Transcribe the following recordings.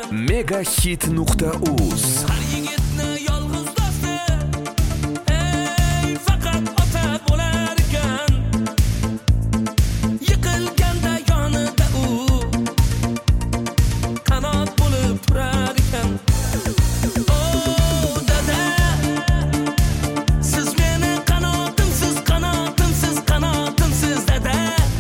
Megahit.uz. Har yigitni yolg'iz do'sti, ey faqat ota bo'lar ekan. Yiqilganda yonida u qanot bo'lib turar ekan. O dada, siz meni qanotimsiz, qanotimsiz, qanotimsiz dada.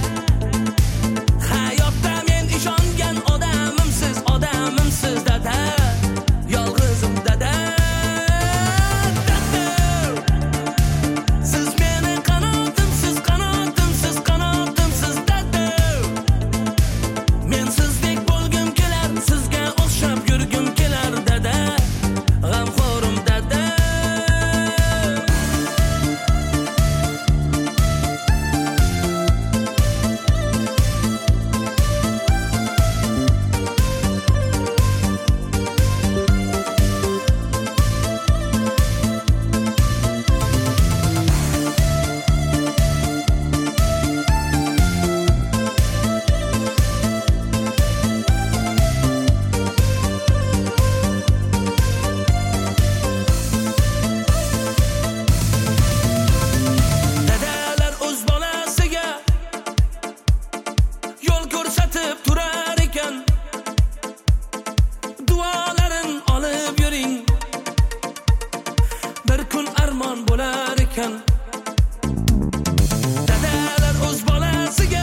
Hayotda men ishongan odamimsiz, odamimsiz dada. Yolg'izim dada. Dada. Siz meni qanotimsiz, qanotimsiz, qanotimsiz dada. Men sizdek bo'lgim kelar, sizga o'xshab yurgim kelar dada. G'amxo'rim dada. Dadalar o'z bolasiga yo'l ko'rsatib turar ekan. Duolarin olib yuring, bir kun armon bo'lar ekan. Dadalar o'z bolasiga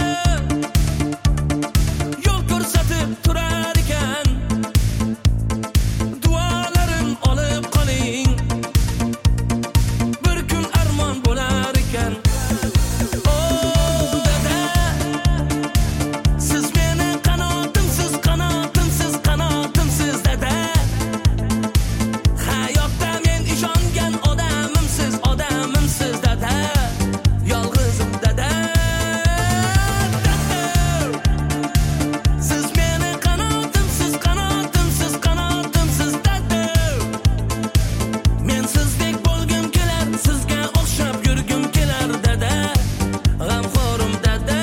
yo'l ko'rsatib turar ekan. Duolarin olib qoling, bir kun armon bo'lar ekan. O dada, siz meni qanotimsiz, qanotimsiz, qanotimsiz dada. Hayotda men ishongan odamimsiz, odamimsiz dada. Yolg'izim dada. Dada. Siz meni qanotimsiz, qanotimsiz, qanotimsiz dada. Men sizdek bo'lgim kelar, sizga o'xshab yurgim kelar dada. G'amxo'rim dada.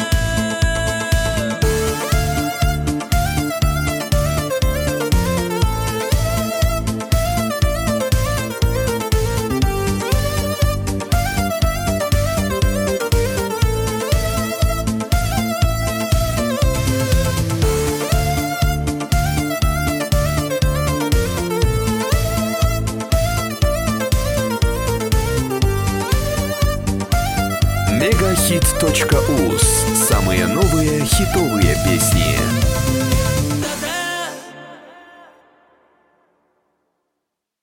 Megahit.uz. Самые новые хитовые песни.